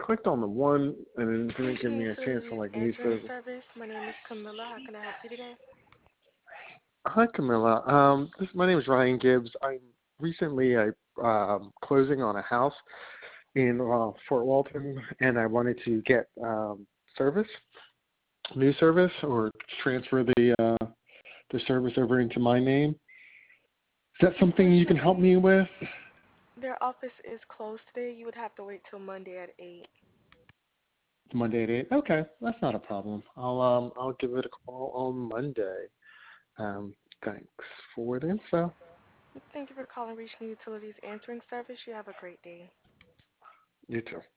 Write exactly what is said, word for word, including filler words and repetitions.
clicked on the one and it didn't give Michigan me a chance to Utilities like new Answering service. Service. My name is Camilla. How can I help you today? Hi, Camilla. Um, this, my name is Ryan Gibbs. I'm recently I um, closing on a house in uh, Fort Walton, and I wanted to get um, service, new service, or transfer the uh, the service over into my name. Is that something you can help Unfortunately, me with? their office is closed today. You would have to wait till Monday at eight. Monday at eight. Okay, that's not a problem. I'll um I'll give it a call on Monday. Um, thanks for the info. Thank you for calling Michigan Utilities Answering Service. You have a great day. You too.